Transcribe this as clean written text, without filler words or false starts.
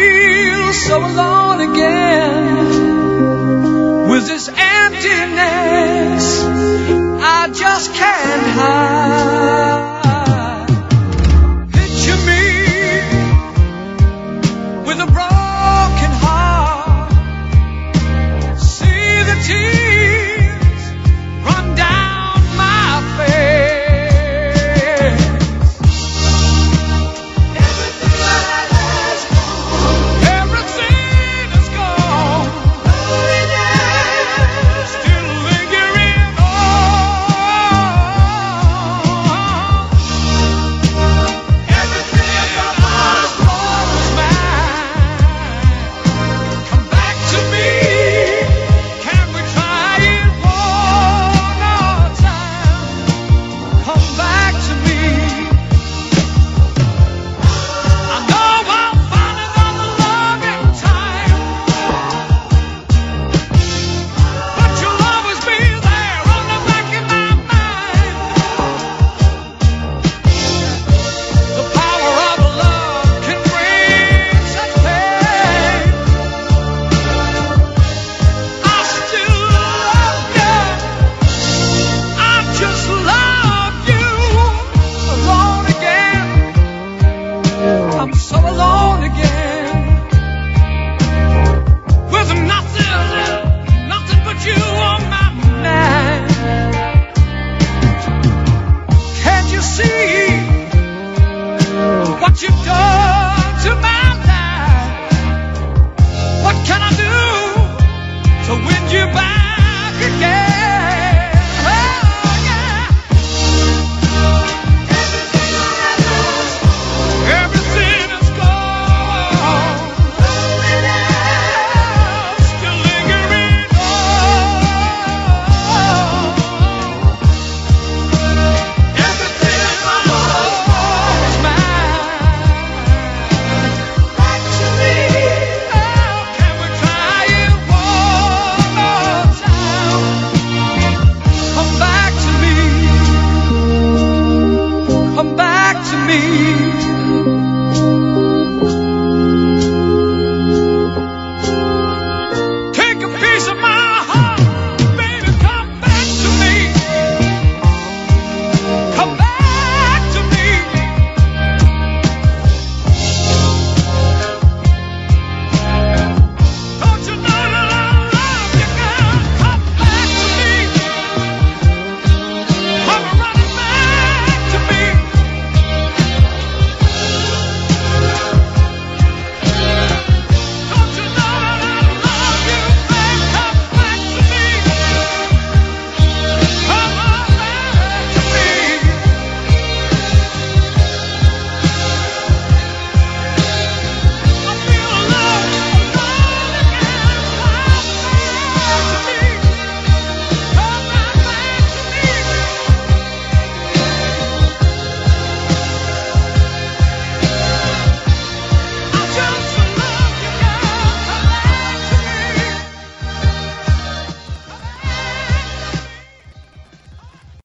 feel so alone again with this emptiness I just can't hide. Picture me with a broken heart, see the tears run down my face. Everything is gone, still lingering on. Everything I thought was mine, come back to me. Can we try it one more time? Come back to me. I know I'll find another love in time, but you'll always be there on the back of my mind. The power of love can bring such pain. I still love you. I just love you. Alone again. I'm so alone again. With nothing but you on my mind. Can't you see what you've done?